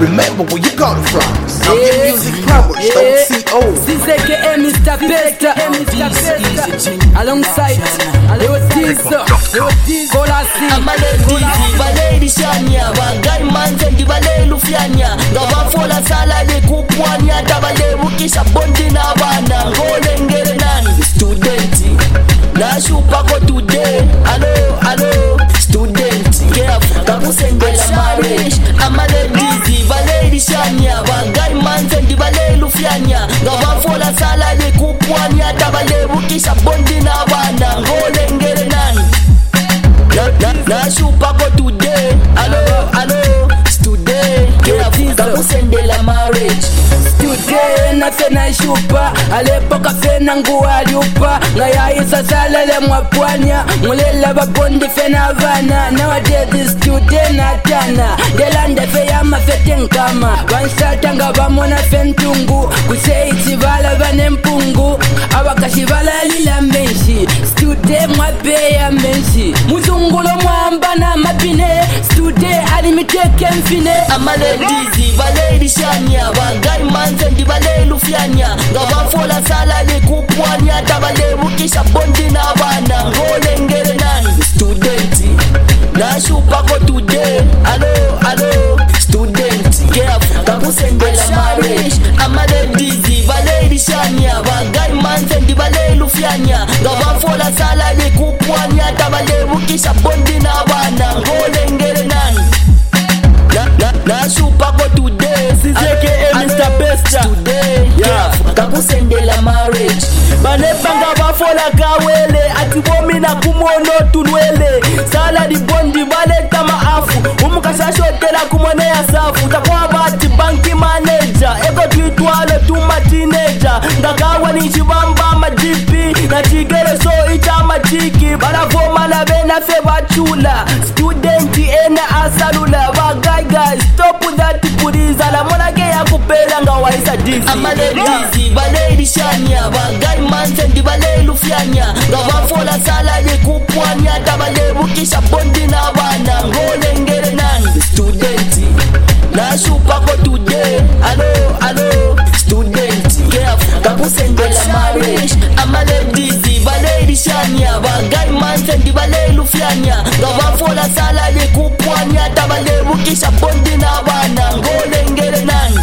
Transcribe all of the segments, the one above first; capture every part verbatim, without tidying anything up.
remember where you got it from. Now your music powers, don't see old. C Z K M Mister Pesta, Mister Pesta, alongside Leo Tizo, Leo Tizo, Kola C. Amaledi, Valeri Shania, Vagai Manzendi, Valeri Lufiania, Gavafola Sala de Kupwania, Tabale Wukisha Bondi Navana, Golengere Nani, Studenti, Nashupako today, hello, hello, Studenti, careful, Kakusendela marriage, Amaledi, Valeri Shania, Vagai Manzendi, Valeri Lufiania, Gavafola Sala de Kupwania, Tabale Wukisha Bondi Navana, Golengere Nani. Na shupa ko today, hello, hello, today, Kakusendela marriage. Today na fena shupa, alepoka fena nguwa lupa. Ngaya isa salele mwapwanya, mulela babondi fena vana. Nowadays this today na tana, delande fe ya mafete nkama. Wansatanga bamona fentungu, kuseiti bala bane mpungu. Awakashi bala lila menshi, today mwape ya menshi. Muzungulo mwamba na mapine, today alimiteke mfine. Amaledizi, Valeri Shania, Vagai Manzendi, Valeri Lufiania, Gavafola Sala de Kupwania, Tabale Wukisha Bondi Navana, Golengere Nani, Studenti, Nashupa ko today, hello, hello, Studenti, careful, Kakusendela marriage. Amaledizi, Valeri Shania, Vagai Manzendi, Valeri Lufiania, Gavafola Sala de Kupwania, Tabale Wukisha Bondi Navana, Golengere Nani. Na shupa ko today, C Z K M Mister Pesta today, yeah, Kakusendela marriage. Bane banga bafola kawele, atibomi na kumono tunwele. Sala di bondi bale tama afu, umukasha shotela kumone ya safu. Takwa bati banki manager, eko tuitwalo tuma teenager. Ndakawa ni chibamba majipi, na chigere so ita machiki. Baravoma na vena feba chula, studenti ena asalula. Vagai guys, stop with that puriza. La mona ke ya kupela nga waisa disi. Amaledizi, Valeri Shania, Vagai Manzendi, Valeri Lufiania, Gavafola Sala de Kupwania, Tabale Wukisha Bondi Navana, Golengere Nani, Studenti, Nashupa ko today, hello, hello, Studenti, careful, Kakusendela marriage. Amaledizi, Valeri Shania, Vagai Manzendi, Valeri Lufiania, Gavafola Sala de Kupwania, Tabale Wukisha Bondi Navana, Golengere Nani.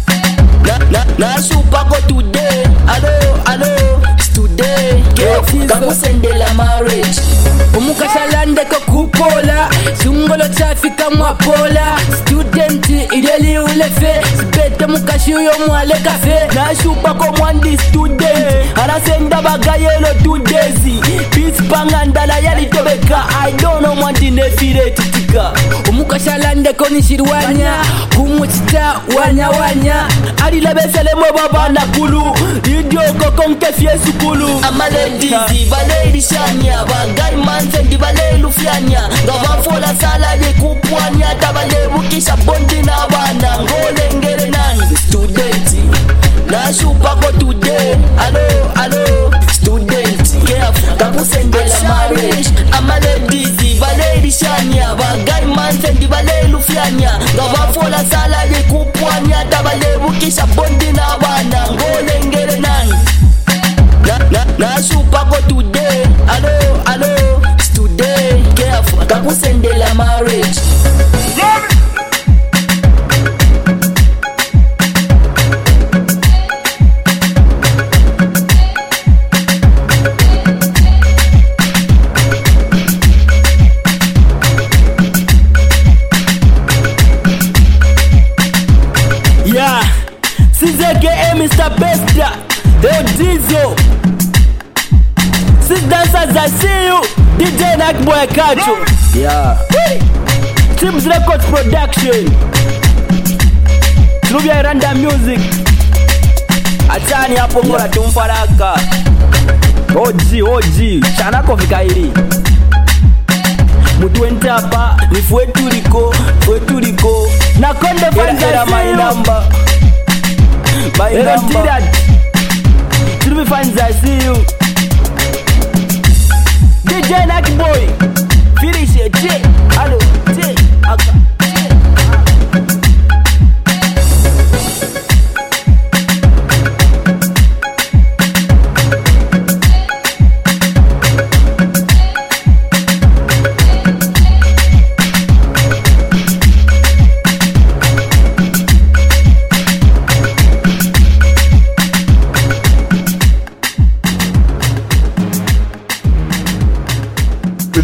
Na shupa ko today, hello, hello, today, Kakusendela marriage. Umukashalande ko kupola, sungolo chafika mwapola. Student ideli ulefe, sibete mukashi uyo mwale kafe. Na shupa ko mwandi student, anasenda bagayelo two days. Peace pangandala yali tobeka, I don't know mwandi nefire titika. Umukashalande ko nishirwanya, kumuchita wanya wanya. Adi lebesele mo baba na kulu, idio koko nkefie sukulu. Amaledizi, Valeri Shania, Vagai Manzendi, Valeri Lufiania, Gavafola Sala de Kupwania, Tabale Wukisha Bondi Navana, Golengere Nani, Studenti, Nashupa ko today, hello, hello, Studenti, careful, Kakusendela marriage. Amaledizi, Valeri Shania, Vagai Manzendi, Valeri Lufiania, Gavafola Sala de Kupwania, Tabale Wukisha Bondi Navana, Golengere Nani. Na shupa ko today, hello, hello, today, careful, Kakusendela marriage. Yeah, C Z K M Mister Pesta, Leo Tizo. Six dancers, I see you. D J Nakboy Kacho. Yeah. Trips Records Production. Truvia Randa Music. Achani hapo ngora tumfaraka. O G, O G. Chanako vikairi. Mutu ente hapa, ni fwetu liko, fwetu liko. Na konde fans, I see you. Number. My number. Truvia fans, I see you. D J Nakboy, finish it, J, hello, J, aka, J.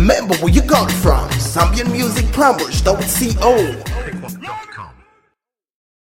Remember where you got it from. Zambian Music Plumbers, don't C O.